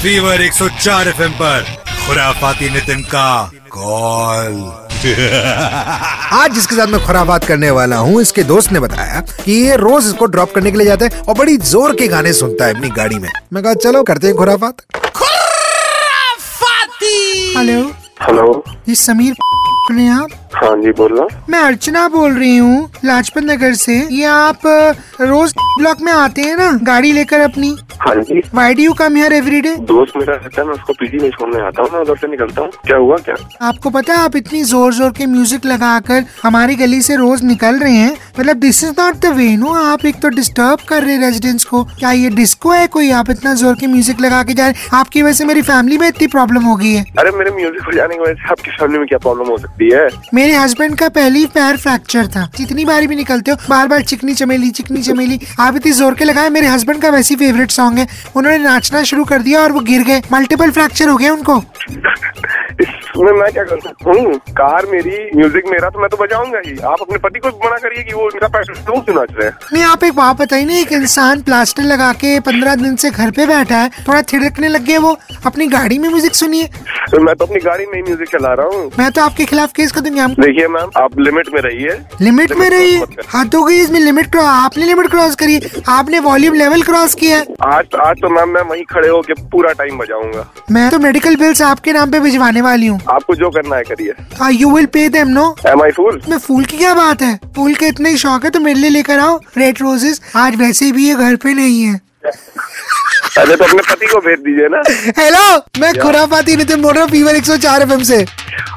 Fever 104 FM पर खुराफाती नितिन का call. आज जिसके साथ मैं खुराफात करने वाला हूँ, इसके दोस्त ने बताया कि ये रोज इसको ड्रॉप करने के लिए जाता है और बड़ी जोर के गाने सुनता है अपनी गाड़ी में। मैं कहा चलो करते हैं खुराफात। हेलो हेलो, ये समीर ने आप? हाँ जी बोल रहा। मैं अर्चना बोल रही हूँ लाजपत नगर से। ये आप रोज ब्लॉक में आते हैं ना गाड़ी लेकर अपनी? हाँ जी। Why do you come here every day? दोस्त मेरा रहता है, मैं उसको पीजी में छोड़ने आता हूँ, मैं उधर से निकलता हूँ। क्या हुआ क्या? आपको पता है आप इतनी जोर जोर के म्यूजिक लगाकर हमारी गली से रोज निकल रहे हैं, मतलब this is not the way no. आप एक तो डिस्टर्ब कर रहे हैं रेजिडेंट्स को। क्या ये डिस्को है कोई? आप इतना जोर के म्यूजिक लगा के जा रहे हैं, आपकी वजह से मेरी फैमिली में इतनी प्रॉब्लम हो गई है। अरे मेरे म्यूजिक बजाने की वजह से आपकी फैमिली में क्या प्रॉब्लम हो सकती है? मेरे हस्बैंड का पहली पैर फ्रैक्चर था। जितनी बारी भी निकलते हो बार बार चिकनी चमेली चिकनी चमेली आप इतनी जोर के लगाए। मेरे हस्बैंड का वैसी फेवरेट सॉन्ग है, उन्होंने नाचना शुरू कर दिया और वो गिर गए, मल्टीपल फ्रैक्चर हो गए उनको। इसमें मैं क्या कर सकता हूँ? कार मेरी, म्यूजिक मेरा, तो मैं तो बजाऊंगा ही। आप अपने पति को मना करिए कि वो उनका पैर क्यों नाच रहे हैं। नहीं, आप एक बात बताइए ना, एक इंसान प्लास्टर लगा के 15 दिन से घर पे बैठा है, थोड़ा थिरकने लग गए, वो अपनी गाड़ी में म्यूजिक सुनिए। तो मैं तो अपनी गाड़ी में ही म्यूजिक चला रहा हूँ। मैं तो आपके खिलाफ केस कर दूंगी। देखिए मैम, आप लिमिट में रहिए। लिमिट में रहिए? हद हो गई इसमें। लिमिट क्रॉस, आपने लिमिट क्रॉस करी, आपने वॉल्यूम लेवल क्रॉस किया। आज तो मैम मैं वहीं खड़े होके पूरा टाइम बजाऊंगा। मैं तो मेडिकल बिल्स आपके नाम पे भिजवाने वाली हूँ। आपको जो करना है करिए। You will pay them no? Am I fool? मैं फूल की क्या बात है, फूल के इतने ही शौक है तो मेरे लिए लेकर आओ रेड रोजेस। आज वैसे भी ये घर पे नहीं है। अरे तो अपने पति को भेज दीजिए ना। हेलो, मैं खुराफाती नितिन बोल रहा हूँ फीवर 104 FM से।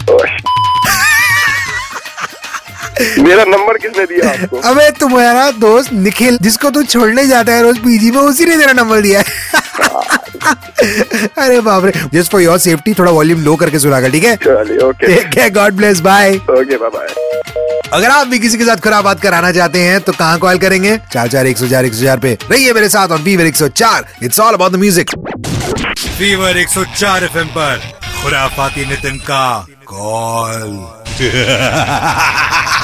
मेरा नंबर किसने दिया आपको? अबे तुम्हारा दोस्त निखिल, जिसको तू छोड़ने जाता है रोज पीजी में, उसी ने तेरा नंबर दिया है। अरे बाप रे, जस्ट फॉर योर सेफ्टी थोड़ा वॉल्यूम लो करके सुना कर, ठीक है? चलिए, okay. Take care, God bless, bye. Okay, bye bye. अगर आप भी किसी के साथ खुराफात कराना चाहते हैं तो कहाँ कॉल करेंगे? 44104104 पे। रहिए मेरे साथ on fever 104। It's all about the music. Fever 104 FM पर खुराफाती नितिन का कॉल।